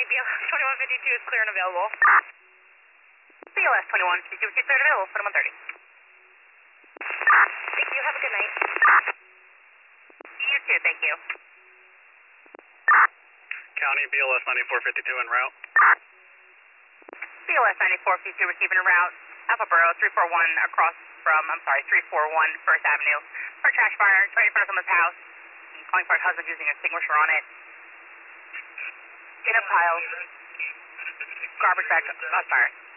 County BLS 2152 is clear and available. BLS 2152 is clear and available, 2130. Thank you, have a good night. You too, thank you. County BLS 9452 en route. BLS 9452 receiving en route. Alpha Borough 341 across from, 341 First Avenue. For a trash fire, it's right in front of someone's house. I'm calling for a husband using a extinguisher on it. In a pile. Garbage bag, fire.